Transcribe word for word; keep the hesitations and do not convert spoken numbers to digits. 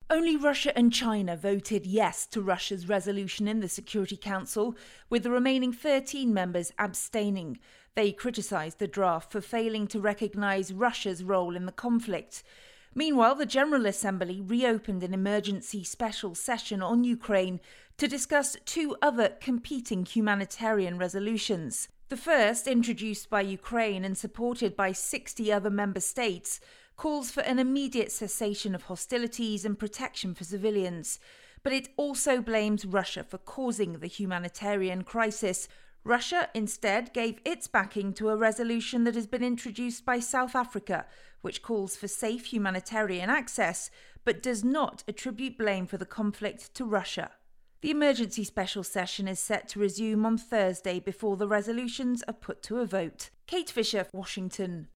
Only Russia and China voted yes to Russia's resolution in the Security Council, with the remaining thirteen members abstaining. They criticised the draft for failing to recognise Russia's role in the conflict. Meanwhile, the General Assembly reopened an emergency special session on Ukraine to discuss two other competing humanitarian resolutions. The first, introduced by Ukraine and supported by sixty other member states, calls for an immediate cessation of hostilities and protection for civilians. But it also blames Russia for causing the humanitarian crisis. Russia instead gave its backing to a resolution that has been introduced by South Africa, which calls for safe humanitarian access, but does not attribute blame for the conflict to Russia. The emergency special session is set to resume on Thursday before the resolutions are put to a vote. Kate Fisher, Washington.